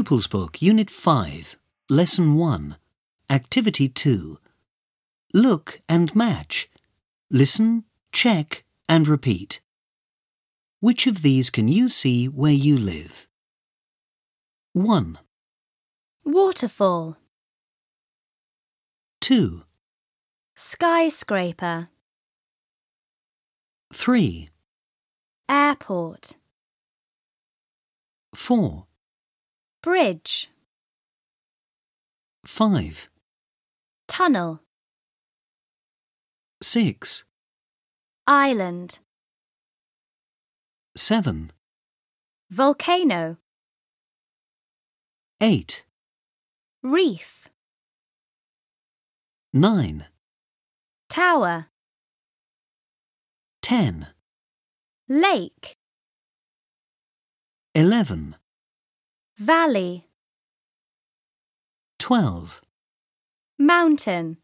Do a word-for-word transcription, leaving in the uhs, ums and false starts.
Pupils Book, Unit five, Lesson one, Activity two. Look and match. Listen, check and repeat. Which of these can you see where you live? one. Waterfall. two. Skyscraper. three. Airport. four. Bridge. five. Tunnel. six. Island. seven. Volcano. eight. Reef. nine. Tower. ten. Lake. eleven. Valley. twelve. Mountain.